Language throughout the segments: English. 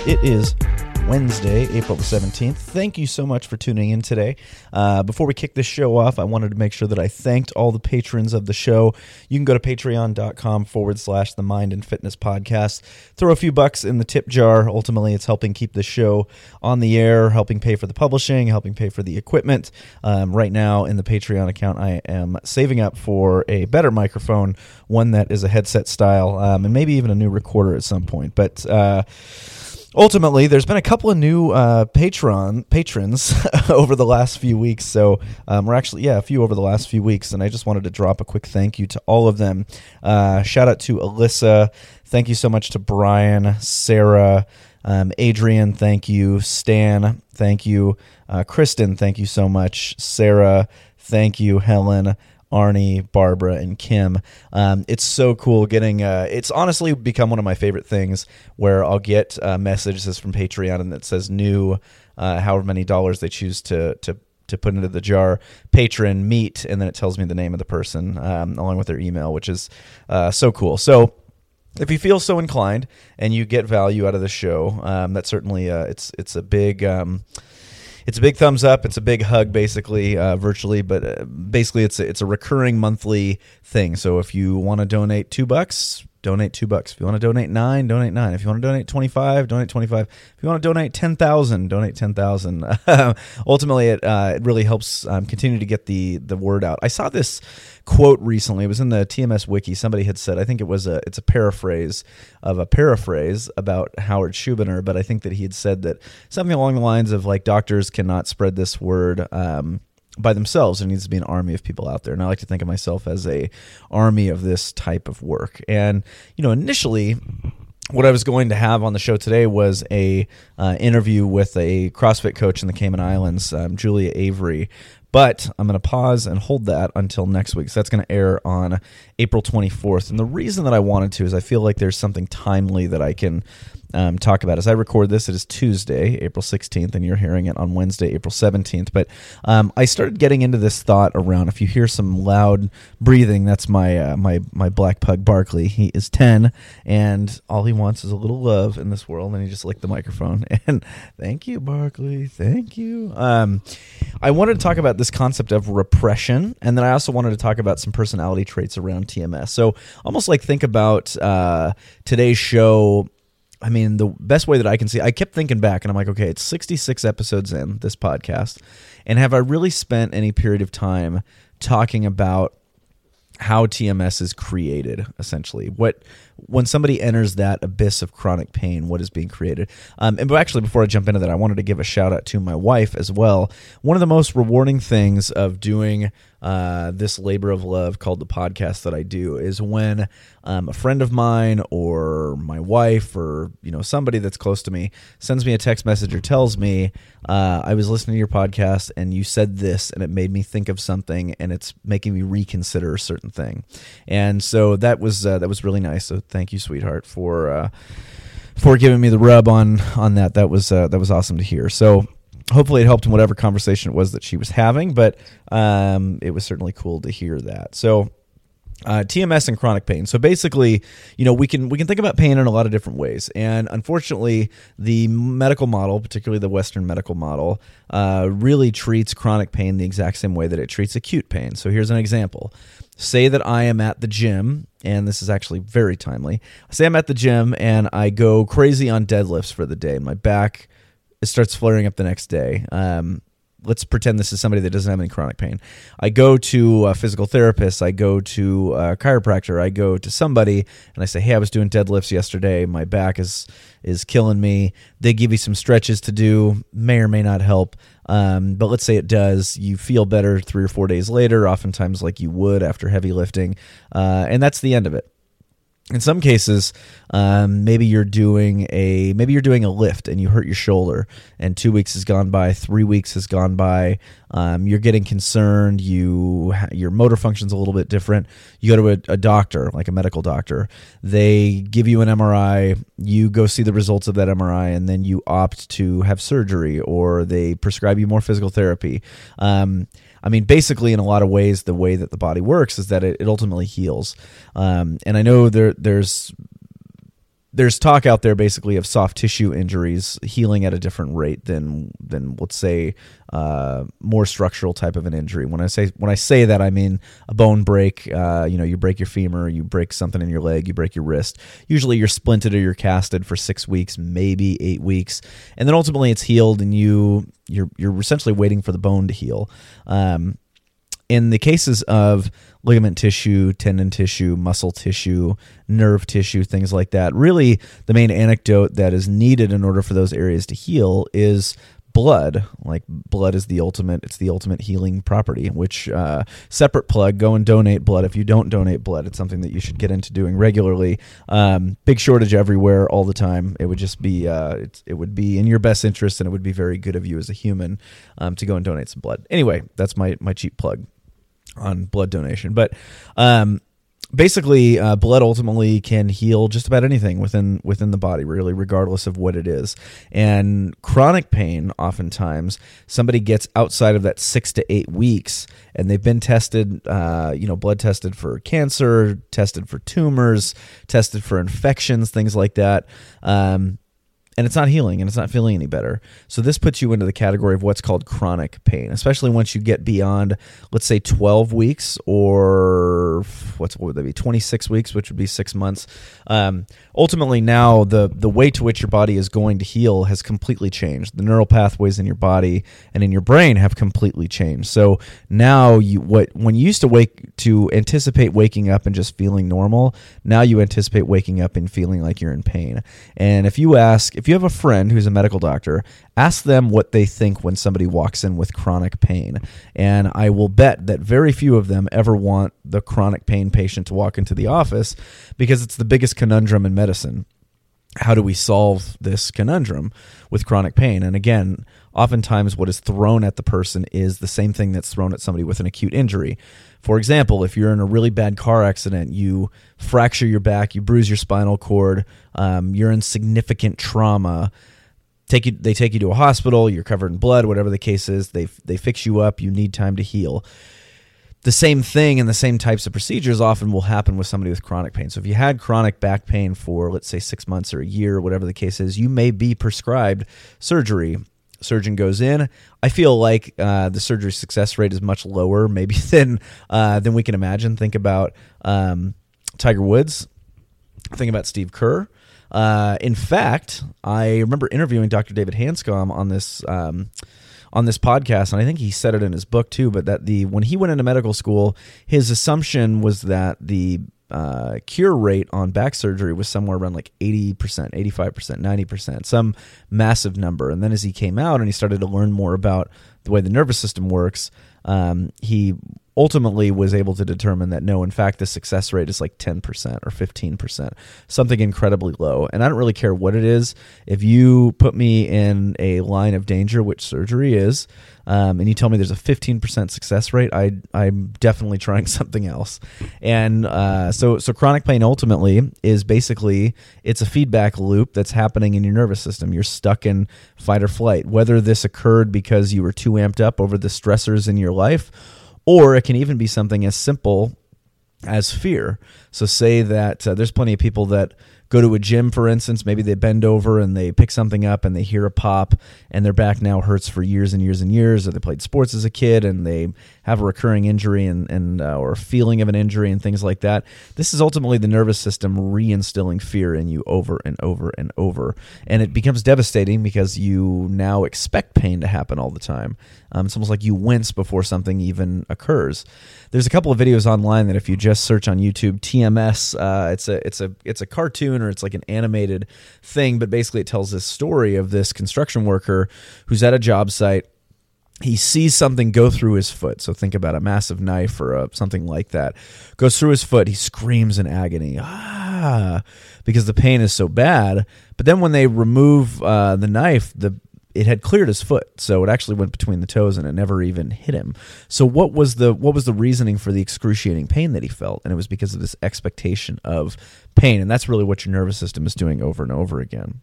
It is Wednesday, April the 17th. Thank you so much for tuning in today. Before we kick this show off, I wanted to make sure that I thanked all the patrons of the show. You can go to patreon.com/the Mind and Fitness Podcast. Throw a few bucks in the tip jar. Ultimately, it's helping keep the show on the air, helping pay for the publishing, helping pay for the equipment. Right now in the Patreon account, I am saving up for a better microphone, one that is a headset style, and maybe even a new recorder at some point. But ultimately, there's been a couple of new patrons over the last few weeks. So a few over the last few weeks. And I just wanted to drop a quick thank you to all of them. Shout out to Alyssa. Thank you so much to Brian, Sarah, Adrian. Thank you. Stan. Thank you. Kristen. Thank you so much. Sarah. Thank you. Helen, Arnie, Barbara, and Kim. It's so cool getting, it's honestly become one of my favorite things where I'll get messages from Patreon and it says new, however many dollars they choose to put into the jar, patron, meet, and then it tells me the name of the person along with their email, which is so cool. So if you feel so inclined and you get value out of the show, that certainly, it's a big... It's a big thumbs up. It's a big hug, basically, virtually, but basically it's a recurring monthly thing. So if you want to donate $2, donate $2. If you want to donate $9, donate $9. If you want to donate $25, donate $25. If you want to donate $10,000, donate $10,000. Ultimately, it really helps continue to get the word out. I saw this quote recently. It was in the TMS wiki. Somebody had said, I think it's a paraphrase of a paraphrase about Howard Schubiner, but I think that he had said that something along the lines of like doctors cannot spread this word by themselves. There needs to be an army of people out there. And I like to think of myself as a army of this type of work. And, initially what I was going to have on the show today was a interview with a CrossFit coach in the Cayman Islands, Julia Avery. But I'm going to pause and hold that until next week. So that's going to air on April 24th. And the reason that I wanted to is I feel like there's something timely that I can talk about. As I record this, it is Tuesday, April 16th, and you're hearing it on Wednesday, April 17th. But I started getting into this thought around, if you hear some loud breathing, that's my black pug, Barkley. He is 10, and all he wants is a little love in this world, and he just licked the microphone. And thank you, Barkley. Thank you. I wanted to talk about this concept of repression, and then I also wanted to talk about some personality traits around TMS. So almost like think about today's show. I mean, the best way that I can see, I kept thinking back, and I'm like, okay, it's 66 episodes in this podcast, and have I really spent any period of time talking about how TMS is created, essentially? When somebody enters that abyss of chronic pain, what is being created? But actually, before I jump into that, I wanted to give a shout out to my wife as well. One of the most rewarding things of doing this labor of love called the podcast that I do is when a friend of mine or my wife or somebody that's close to me sends me a text message or tells me, I was listening to your podcast and you said this and it made me think of something and it's making me reconsider a certain thing. And so that was really nice. So thank you, sweetheart, for giving me the rub on that. That was awesome to hear. So hopefully it helped in whatever conversation it was that she was having, but it was certainly cool to hear that. So TMS and chronic pain. So basically, we can think about pain in a lot of different ways. And unfortunately, the medical model, particularly the Western medical model, really treats chronic pain the exact same way that it treats acute pain. So here's an example. Say that I am at the gym, and this is actually very timely. Say I'm at the gym and I go crazy on deadlifts for the day, and my back starts flaring up the next day. Let's pretend this is somebody that doesn't have any chronic pain. I go to a physical therapist. I go to a chiropractor. I go to somebody, and I say, hey, I was doing deadlifts yesterday. My back is killing me. They give you some stretches to do. May or may not help. But let's say it does. You feel better 3 or 4 days later, oftentimes like you would after heavy lifting. And that's the end of it. In some cases, maybe you're doing a lift and you hurt your shoulder, and 2 weeks has gone by, 3 weeks has gone by. You're getting concerned. Your motor function's a little bit different. You go to a doctor, like a medical doctor. They give you an MRI. You go see the results of that MRI, and then you opt to have surgery, or they prescribe you more physical therapy. Basically, in a lot of ways, the way that the body works is that it ultimately heals. And I know there's there's talk out there basically of soft tissue injuries healing at a different rate than let's say more structural type of an injury. When I say that, I mean a bone break. You break your femur, you break something in your leg, you break your wrist. Usually you're splinted or you're casted for 6 weeks, maybe 8 weeks, and then ultimately it's healed, and you're essentially waiting for the bone to heal. In the cases of ligament tissue, tendon tissue, muscle tissue, nerve tissue, things like that, really the main anecdote that is needed in order for those areas to heal is blood. Like, blood is the ultimate healing property, which separate plug, go and donate blood. If you don't donate blood, it's something that you should get into doing regularly. Big shortage everywhere all the time. It would just be it would be in your best interest, and it would be very good of you as a human to go and donate some blood. Anyway, that's my cheap plug on blood donation. But basically, blood ultimately can heal just about anything within the body, really, regardless of what it is. And chronic pain, oftentimes, somebody gets outside of that 6 to 8 weeks, and they've been tested, blood tested for cancer, tested for tumors, tested for infections, things like that. And it's not healing, and it's not feeling any better. So this puts you into the category of what's called chronic pain, especially once you get beyond, let's say, 12 weeks, or what would that be, 26 weeks, which would be 6 months. Ultimately, now the way to which your body is going to heal has completely changed. The neural pathways in your body and in your brain have completely changed. So now when you used to anticipate waking up and just feeling normal, now you anticipate waking up and feeling like you're in pain. And if you have a friend who's a medical doctor, ask them what they think when somebody walks in with chronic pain. And I will bet that very few of them ever want the chronic pain patient to walk into the office, because it's the biggest conundrum in medicine. How do we solve this conundrum with chronic pain? And again, oftentimes what is thrown at the person is the same thing that's thrown at somebody with an acute injury. For example, if you're in a really bad car accident, you fracture your back, you bruise your spinal cord, you're in significant trauma, they take you to a hospital, you're covered in blood, whatever the case is, they fix you up, you need time to heal. The same thing and the same types of procedures often will happen with somebody with chronic pain. So if you had chronic back pain for, let's say, 6 months or a year, whatever the case is, you may be prescribed surgery. Surgeon goes in. I feel like the surgery success rate is much lower, maybe than we can imagine. Think about Tiger Woods. Think about Steve Kerr. In fact, I remember interviewing Dr. David Hanscom on this podcast, and I think he said it in his book too, but that when he went into medical school, his assumption was that the cure rate on back surgery was somewhere around like 80%, 85%, 90%, some massive number. And then as he came out and he started to learn more about the way the nervous system works, he ultimately was able to determine that no, in fact, the success rate is like 10% or 15%, something incredibly low. And I don't really care what it is. If you put me in a line of danger, which surgery is, and you tell me there's a 15% success rate, I'm definitely trying something else. And so chronic pain ultimately is basically, it's a feedback loop that's happening in your nervous system. You're stuck in fight or flight, whether this occurred because you were too amped up over the stressors in your life, or it can even be something as simple as fear. So say that there's plenty of people that go to a gym, for instance, maybe they bend over and they pick something up and they hear a pop and their back now hurts for years and years and years, or they played sports as a kid and they have a recurring injury and or a feeling of an injury and things like that. This is ultimately the nervous system reinstilling fear in you over and over and over. And it becomes devastating because you now expect pain to happen all the time. It's almost like you wince before something even occurs. There's a couple of videos online that if you just search on YouTube, TMS, it's a cartoon, or it's like an animated thing, but basically it tells this story of this construction worker who's at a job site. He sees something go through his foot. So think about a massive knife or something like that. Goes through his foot. He screams in agony, because the pain is so bad. But then when they remove the knife, it had cleared his foot, so it actually went between the toes and it never even hit him. So what was the reasoning for the excruciating pain that he felt? And it was because of this expectation of pain, and that's really what your nervous system is doing over and over again.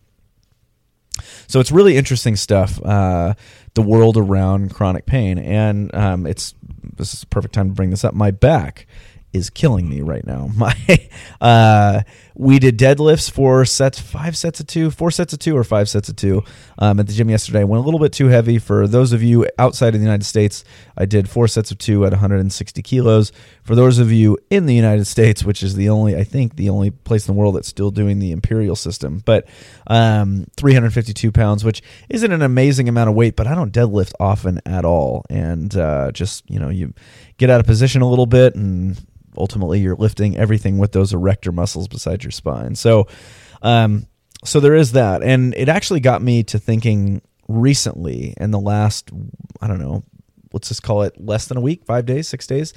So it's really interesting stuff, the world around chronic pain, and this is a perfect time to bring this up. My back is killing me right now. we did deadlifts, 4 sets of 2 or 5 sets of 2 at the gym yesterday. I went a little bit too heavy. For those of you outside of the United States, I did 4 sets of 2 at 160 kilos. For those of you in the United States, which is the only place in the world that's still doing the imperial system, but 352 pounds, which isn't an amazing amount of weight, but I don't deadlift often at all. And just, you get out of position a little bit, and ultimately you're lifting everything with those erector muscles beside your spine. So there is that. And it actually got me to thinking recently in the last, I don't know, let's just call it less than a week, 5 days, 6 days,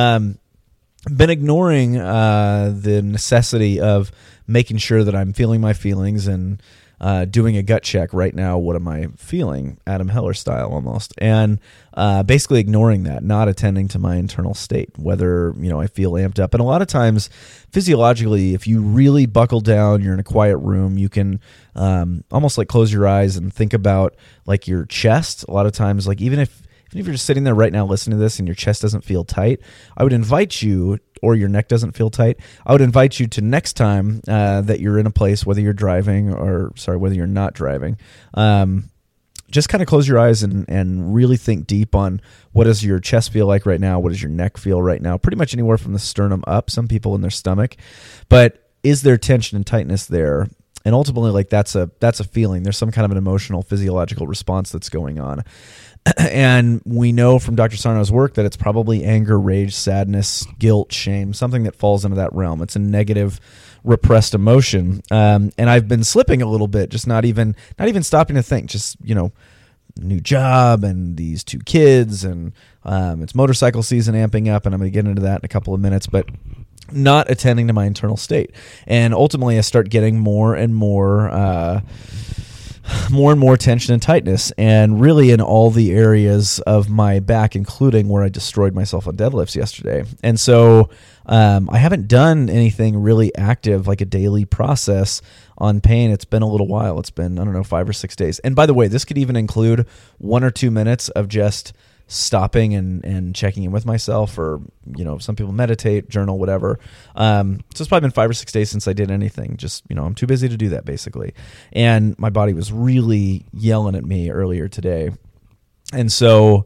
been ignoring the necessity of making sure that I'm feeling my feelings and doing a gut check right now. What am I feeling? Adam Heller style almost. And basically ignoring that, not attending to my internal state, whether, I feel amped up. And a lot of times physiologically, if you really buckle down, you're in a quiet room, you can almost like close your eyes and think about like your chest. A lot of times, like even if you're just sitting there right now listening to this and your chest doesn't feel tight, I would invite you, or your neck doesn't feel tight, I would invite you to next time that you're in a place, whether you're not driving, just kind of close your eyes and really think deep on what does your chest feel like right now? What does your neck feel right now? Pretty much anywhere from the sternum up, some people in their stomach. But is there tension and tightness there? And ultimately, like that's a feeling. There's some kind of an emotional, physiological response that's going on. And we know from Dr. Sarno's work that it's probably anger, rage, sadness, guilt, shame, something that falls into that realm. It's a negative, repressed emotion. And I've been slipping a little bit, just not even stopping to think, just, new job and these 2 kids and it's motorcycle season amping up, and I'm going to get into that in a couple of minutes, but not attending to my internal state. And ultimately I start getting more and more tension and tightness, and really in all the areas of my back, including where I destroyed myself on deadlifts yesterday. And so I haven't done anything really active, like a daily process on pain. It's been a little while. It's been, 5 or 6 days. And by the way, this could even include 1 or 2 minutes of just stopping and checking in with myself, or, some people meditate, journal, whatever. So it's probably been 5 or 6 days since I did anything. Just, I'm too busy to do that, basically. And my body was really yelling at me earlier today. And so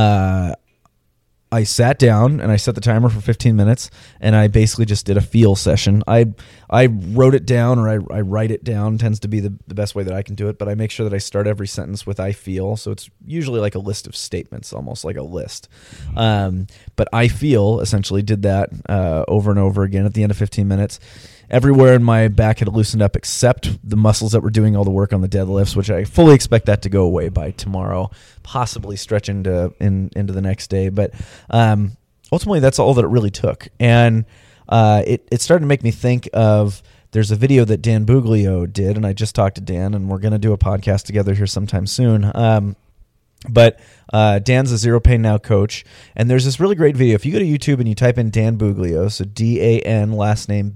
I sat down and I set the timer for 15 minutes, and I basically just did a feel session. I wrote it down, or I write it down, tends to be the best way that I can do it, but I make sure that I start every sentence with I feel. So it's usually like a list of statements, almost like a list. But I feel, essentially did that over and over again at the end of 15 minutes. Everywhere in my back had loosened up except the muscles that were doing all the work on the deadlifts, which I fully expect that to go away by tomorrow, possibly stretch into the next day. But ultimately, that's all that it really took. And it started to make me think of, there's a video that Dan Buglio did, and I just talked to Dan, and we're going to do a podcast together here sometime soon. But Dan's a Zero Pain Now coach, and there's this really great video. If you go to YouTube and you type in Dan Buglio, so Dan, last name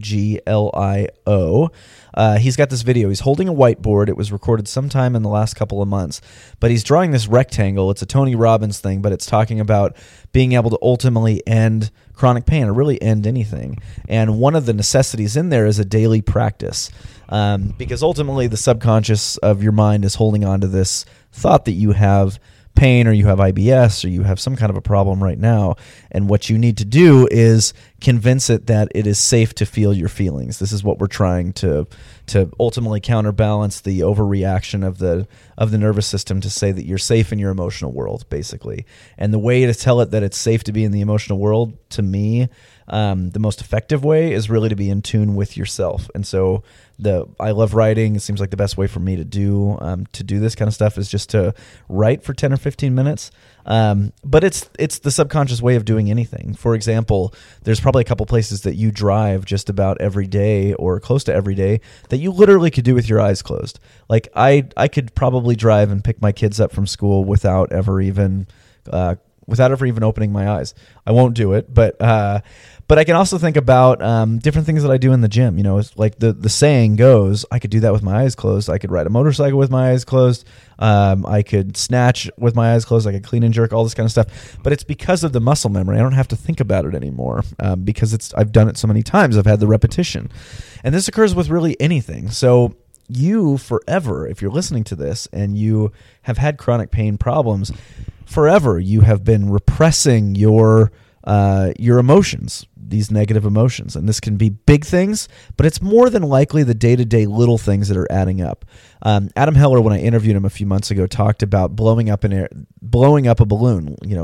Buglio, he's got this video. He's holding a whiteboard. It was recorded sometime in the last couple of months, but he's drawing this rectangle. It's a Tony Robbins thing, but it's talking about being able to ultimately end chronic pain, or really end anything. And one of the necessities in there is a daily practice, because ultimately the subconscious of your mind is holding on to this thought that you have pain, or you have IBS, or you have some kind of a problem right now, and what you need to do is convince it that it is safe to feel your feelings. This is what we're trying to ultimately counterbalance the overreaction of the nervous system, to say that you're safe in your emotional world, basically. And the way to tell it that it's safe to be in the emotional world, to me, the most effective way is really to be in tune with yourself. And so I love writing. It seems like the best way for me to do this kind of stuff is just to write for 10 or 15 minutes. But it's the subconscious way of doing anything. For example, there's probably a couple places that you drive just about every day, or close to every day, that you literally could do with your eyes closed. Like I could probably drive and pick my kids up from school without ever even without ever even opening my eyes. I won't do it, but I can also think about different things that I do in the gym. You know, it's like the saying goes, I could do that with my eyes closed. I could ride a motorcycle with my eyes closed. I could snatch with my eyes closed. I could clean and jerk, all this kind of stuff. But it's because of the muscle memory. I don't have to think about it anymore because I've done it so many times. I've had the repetition. And this occurs with really anything. So you forever, if you're listening to this and you have had chronic pain problems, forever you have been repressing your emotions, these negative emotions. And this can be big things, but it's more than likely the day-to-day little things that are adding up. Adam Heller, when I interviewed him a few months ago, talked about blowing up a balloon. You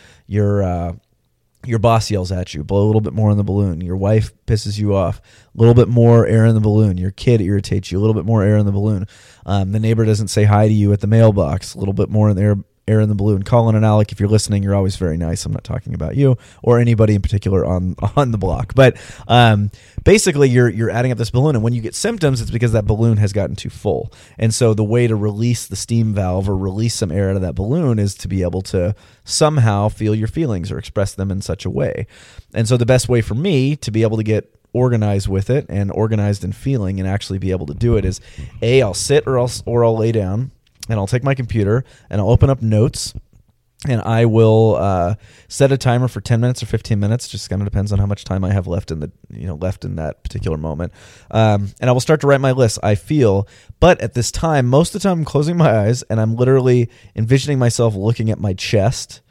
know, your boss yells at you, blow a little bit more in the balloon. Your wife pisses you off, a little bit more air in the balloon. Your kid irritates you, a little bit more air in the balloon. The neighbor doesn't say hi to you at the mailbox, a little bit more in the air in the balloon. Colin and Alec, if you're listening, you're always very nice. I'm not talking about you or anybody in particular on the block. But basically, you're adding up this balloon, and when you get symptoms, it's because that balloon has gotten too full. And so the way to release the steam valve or release some air out of that balloon is to be able to somehow feel your feelings or express them in such a way. And so the best way for me to be able to get organized with it and organized in feeling and actually be able to do it is, I'll sit or I'll lay down, and I'll take my computer and I'll open up notes, and I will set a timer for 10 minutes or 15 minutes. Just kind of depends on how much time I have left in that particular moment. And I will start to write my list. I feel, but at this time, most of the time I'm closing my eyes and I'm literally envisioning myself looking at my chest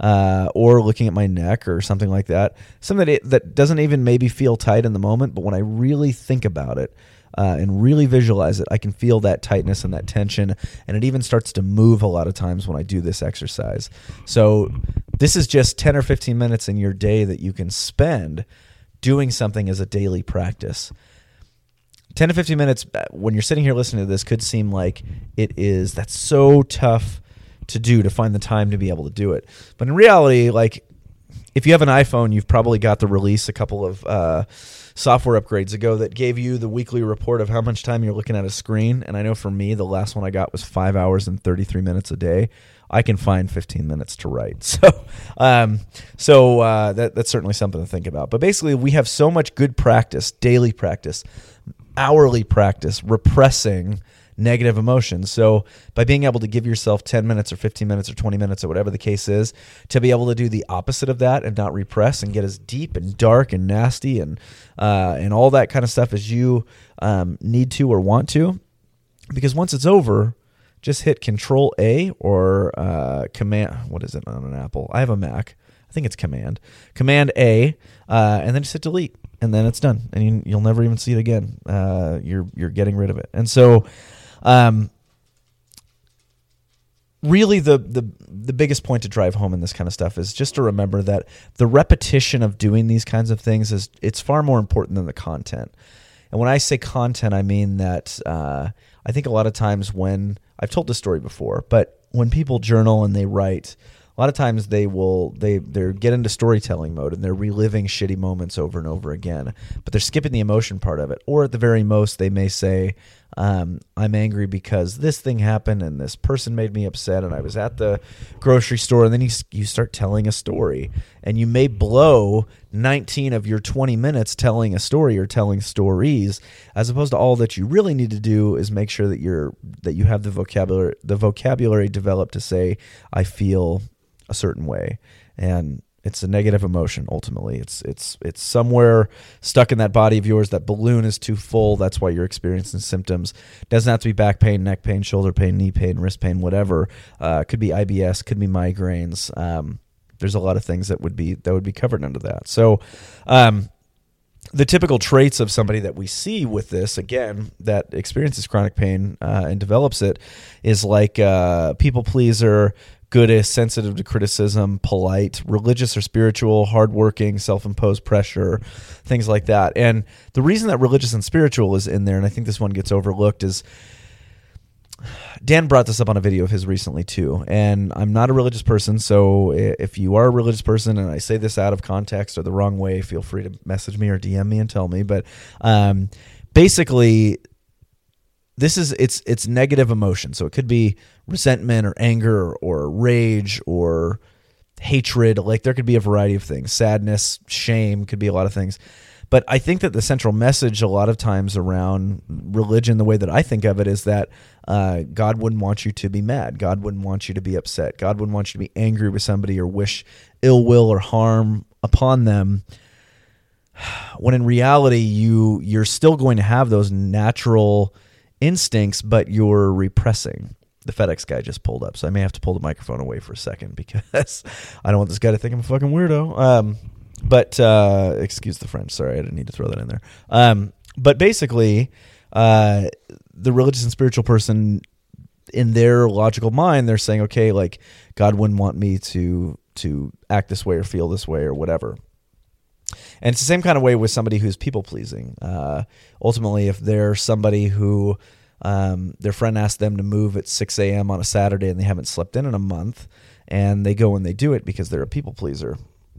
or looking at my neck or something like that. Something that doesn't even maybe feel tight in the moment, but when I really think about it, and really visualize it, I can feel that tightness and that tension, and it even starts to move a lot of times when I do this exercise. So this is just 10 or 15 minutes in your day that you can spend doing something as a daily practice. 10 to 15 minutes when you're sitting here listening to this could seem like that's so tough to do, to find the time to be able to do it. But in reality, like, if you have an iPhone, you've probably got the release a couple of software upgrades ago that gave you the weekly report of how much time you're looking at a screen. And I know for me, the last one I got was 5 hours and 33 minutes a day. I can find 15 minutes to write. So that's certainly something to think about. But basically, we have so much good practice, daily practice, hourly practice, repressing negative emotions. So by being able to give yourself 10 minutes or 15 minutes or 20 minutes or whatever the case is, to be able to do the opposite of that and not repress and get as deep and dark and nasty and all that kind of stuff as you need to or want to. Because once it's over, just hit Control A or Command. What is it on an Apple? I have a Mac. I think it's Command A, and then just hit delete, and then it's done, and you'll never even see it again. You're getting rid of it, and so. Really, the biggest point to drive home in this kind of stuff is just to remember that the repetition of doing these kinds of things it's far more important than the content. And when I say content, I mean that I think a lot of times when I've told this story before, but when people journal and they write, a lot of times they get into storytelling mode and they're reliving shitty moments over and over again, but they're skipping the emotion part of it. Or at the very most, they may say, I'm angry because this thing happened and this person made me upset and I was at the grocery store. And then you start telling a story, and you may blow 19 of your 20 minutes telling a story or telling stories, as opposed to all that you really need to do is make sure that you have the vocabulary developed to say, I feel a certain way. And it's a negative emotion. Ultimately, it's somewhere stuck in that body of yours. That balloon is too full. That's why you're experiencing symptoms. It doesn't have to be back pain, neck pain, shoulder pain, knee pain, wrist pain, whatever. Could be IBS, could be migraines. There's a lot of things that would be covered under that. So, the typical traits of somebody that we see with this, again, that experiences chronic pain and develops it, is like people pleaser, goodist, sensitive to criticism, polite, religious or spiritual, hardworking, self-imposed pressure, things like that. And the reason that religious and spiritual is in there, and I think this one gets overlooked, is Dan brought this up on a video of his recently too. And I'm not a religious person, so if you are a religious person and I say this out of context or the wrong way, feel free to message me or DM me and tell me. But basically, it's negative emotion. So it could be resentment or anger or rage or hatred. Like there could be a variety of things. Sadness, shame, could be a lot of things. But I think that the central message a lot of times around religion, the way that I think of it, is that God wouldn't want you to be mad. God wouldn't want you to be upset. God wouldn't want you to be angry with somebody or wish ill will or harm upon them. When in reality, you're still going to have those natural instincts, but you're repressing. The FedEx guy just pulled up, so I may have to pull the microphone away for a second because I don't want this guy to think I'm a fucking weirdo. But excuse the French. Sorry, I didn't need to throw that in there. But basically, the religious and spiritual person, in their logical mind, they're saying, okay, like God wouldn't want me to act this way or feel this way or whatever. And it's the same kind of way with somebody who's people-pleasing. Ultimately, if they're somebody who their friend asked them to move at 6 a.m. on a Saturday and they haven't slept in a month, and they go and they do it because they're a people-pleaser.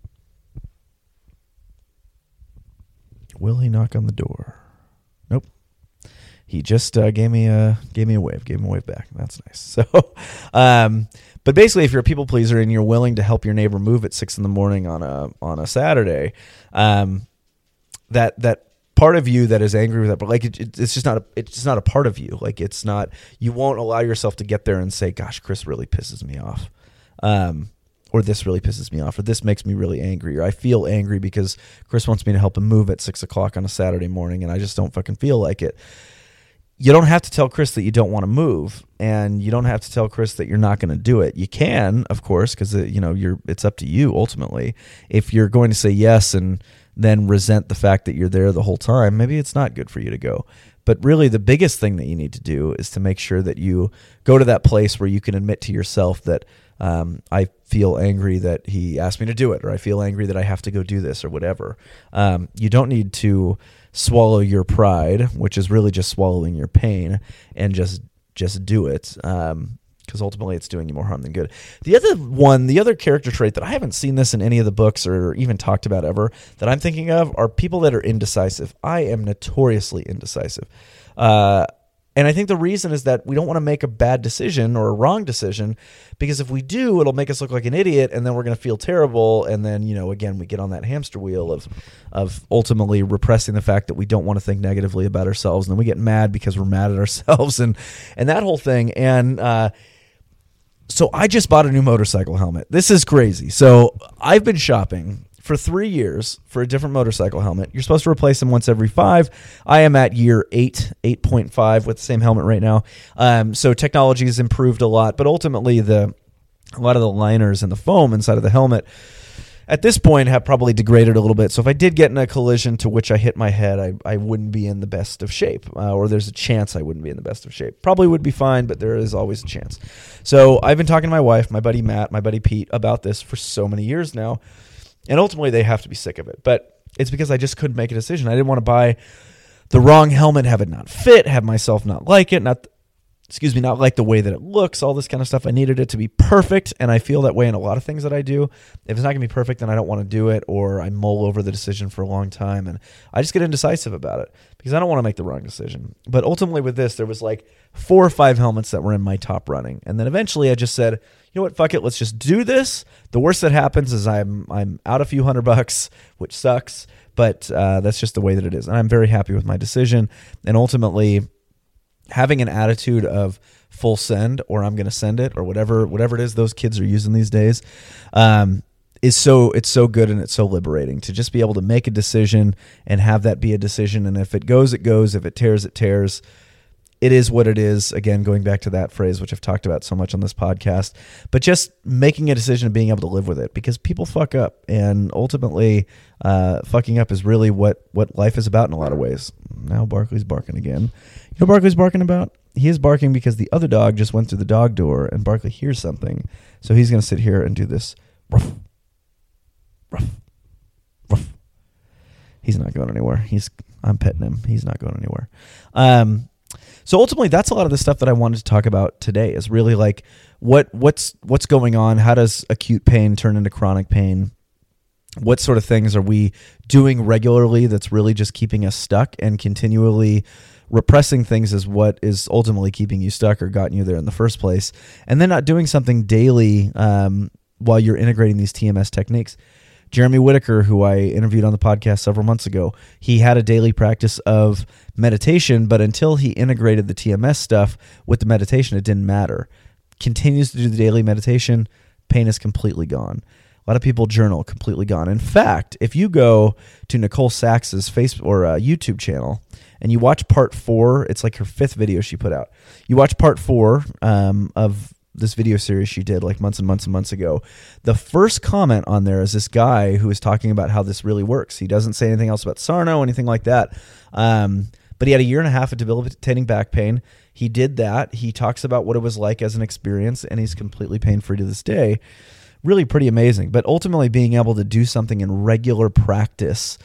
Will he knock on the door? Nope. He just gave me a wave. Gave him a wave back. That's nice. So, but basically, if you're a people pleaser and you're willing to help your neighbor move at 6 a.m. on a Saturday, that part of you that is angry with that, but like it's just not a part of you. Like it's not. You won't allow yourself to get there and say, "Gosh, Chris really pisses me off," or "This really pisses me off," or "This makes me really angry," or "I feel angry because Chris wants me to help him move at 6 o'clock on a Saturday morning, and I just don't fucking feel like it." You don't have to tell Chris that you don't want to move, and you don't have to tell Chris that you're not going to do it. You can, of course, because it's up to you ultimately. If you're going to say yes and then resent the fact that you're there the whole time, maybe it's not good for you to go. But really, the biggest thing that you need to do is to make sure that you go to that place where you can admit to yourself that I feel angry that he asked me to do it, or I feel angry that I have to go do this, or whatever. You don't need to swallow your pride, which is really just swallowing your pain, and just do it, because ultimately it's doing you more harm than good. The other character trait that I haven't seen this in any of the books or even talked about ever that I'm thinking of are people that are indecisive. I am notoriously indecisive. And I think the reason is that we don't want to make a bad decision or a wrong decision, because if we do, it'll make us look like an idiot, and then we're going to feel terrible. And then, again, we get on that hamster wheel of ultimately repressing the fact that we don't want to think negatively about ourselves. And then we get mad because we're mad at ourselves and that whole thing. And so I just bought a new motorcycle helmet. This is crazy. So I've been shopping for 3 years for a different motorcycle helmet. You're supposed to replace them once every 5. I am at year 8.5 with the same helmet right now. So technology has improved a lot, but ultimately a lot of the liners and the foam inside of the helmet at this point have probably degraded a little bit. So if I did get in a collision to which I hit my head, I wouldn't be in the best of shape, or there's a chance I wouldn't be in the best of shape. Probably would be fine, but there is always a chance. So I've been talking to my wife, my buddy Matt, my buddy Pete about this for so many years now. And ultimately, they have to be sick of it. But it's because I just couldn't make a decision. I didn't want to buy the wrong helmet, have it not fit, have myself not like it, not like the way that it looks, all this kind of stuff. I needed it to be perfect, and I feel that way in a lot of things that I do. If it's not going to be perfect, then I don't want to do it, or I mull over the decision for a long time, and I just get indecisive about it because I don't want to make the wrong decision. But ultimately with this, there was like 4 or 5 helmets that were in my top running, and then eventually I just said, you know what, fuck it, let's just do this. The worst that happens is I'm out a few $100, which sucks, but that's just the way that it is, and I'm very happy with my decision. And ultimately, having an attitude of full send, or I'm going to send it, or whatever it is those kids are using these days, it's so good, and it's so liberating to just be able to make a decision and have that be a decision. And if it goes, it goes. If it tears, it tears. It is what it is. Again, going back to that phrase, which I've talked about so much on this podcast, but just making a decision and being able to live with it, because people fuck up, and ultimately fucking up is really what life is about in a lot of ways. Now Barkley's barking again. You know what Barkley's barking about? He is barking because the other dog just went through the dog door, and Barkley hears something. So he's going to sit here and do this. Ruff, ruff, ruff. He's not going anywhere. I'm petting him. He's not going anywhere. So ultimately, that's a lot of the stuff that I wanted to talk about today, is really like what's going on. How does acute pain turn into chronic pain? What sort of things are we doing regularly that's really just keeping us stuck, and continually repressing things is what is ultimately keeping you stuck or gotten you there in the first place. And then not doing something daily while you're integrating these TMS techniques. Jeremy Whitaker, who I interviewed on the podcast several months ago, he had a daily practice of meditation, but until he integrated the TMS stuff with the meditation, it didn't matter. Continues to do the daily meditation, pain is completely gone. A lot of people journal, completely gone. In fact, if you go to Nicole Sachs's Facebook or YouTube channel and you watch part 4, it's like her 5th video she put out. You watch part 4 of this video series she did like months and months and months ago. The first comment on there is this guy who is talking about how this really works. He doesn't say anything else about Sarno, anything like that. But he had a year and a half of debilitating back pain. He did that. He talks about what it was like as an experience, and he's completely pain-free to this day. Really pretty amazing. But ultimately being able to do something in regular practice,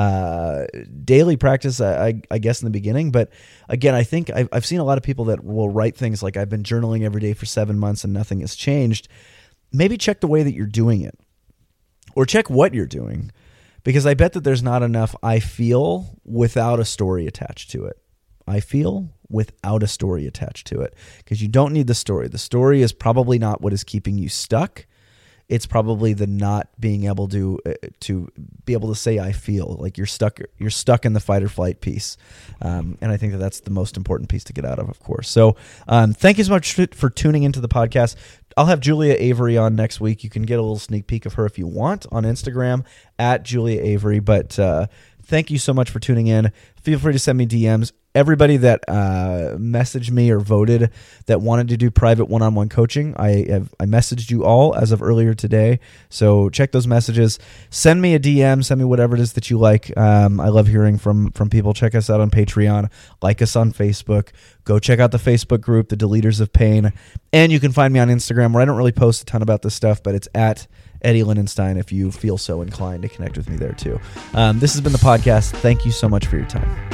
daily practice, I guess in the beginning. But again, I think I've seen a lot of people that will write things like, I've been journaling every day for 7 months and nothing has changed. Maybe check the way that you're doing it, or check what you're doing, because I bet that there's not enough I feel without a story attached to it. I feel without a story attached to it, because you don't need the story. The story is probably not what is keeping you stuck. It's probably the not being able to be able to say I feel like you're stuck in the fight or flight piece, and I think that that's the most important piece to get out of course. So thank you so much for tuning into the podcast. I'll have Julia Avery on next week. You can get a little sneak peek of her if you want on Instagram at Julia Avery. But thank you so much for tuning in. Feel free to send me DMs. Everybody that messaged me or voted that wanted to do private one-on-one coaching, I messaged you all as of earlier today. So check those messages. Send me a DM. Send me whatever it is that you like. I love hearing from people. Check us out on Patreon. Like us on Facebook. Go check out the Facebook group, The Deleters of Pain. And you can find me on Instagram, where I don't really post a ton about this stuff, but it's at Eddie Lindenstein if you feel so inclined to connect with me there too. This has been the podcast. Thank you so much for your time.